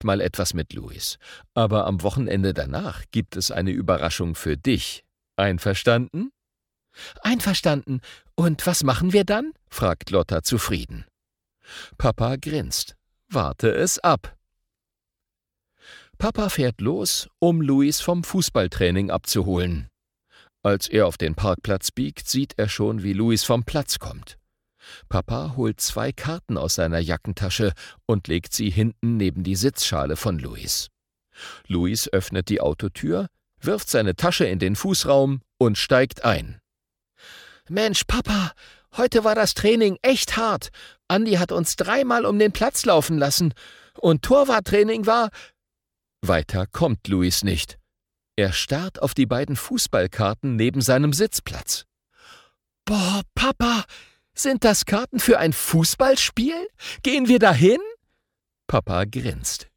mal etwas mit Louis. Aber am Wochenende danach gibt es eine Überraschung für dich. Einverstanden? Einverstanden. Und was machen wir dann? Fragt Lotta zufrieden. Papa grinst. Warte es ab. Papa fährt los, um Louis vom Fußballtraining abzuholen. Als er auf den Parkplatz biegt, sieht er schon, wie Louis vom Platz kommt. Papa holt 2 Karten aus seiner Jackentasche und legt sie hinten neben die Sitzschale von Louis. Louis öffnet die Autotür, wirft seine Tasche in den Fußraum und steigt ein. »Mensch, Papa, heute war das Training echt hart. Andi hat uns 3-mal um den Platz laufen lassen. Und Torwarttraining war...« Weiter kommt Louis nicht. Er starrt auf die beiden Fußballkarten neben seinem Sitzplatz. »Boah, Papa, sind das Karten für ein Fußballspiel? Gehen wir dahin?« Papa grinst.